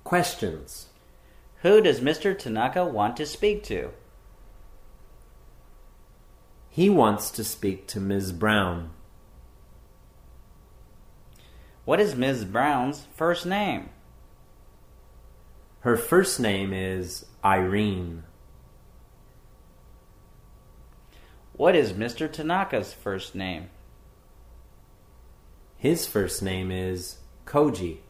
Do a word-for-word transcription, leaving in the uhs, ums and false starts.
Questions. Who does Mister Tanaka want to speak to? He wants to speak to Miz Brown. What is Miz Brown's first name? Her first name is Irene. What is Mister Tanaka's first name? His first name is Koji.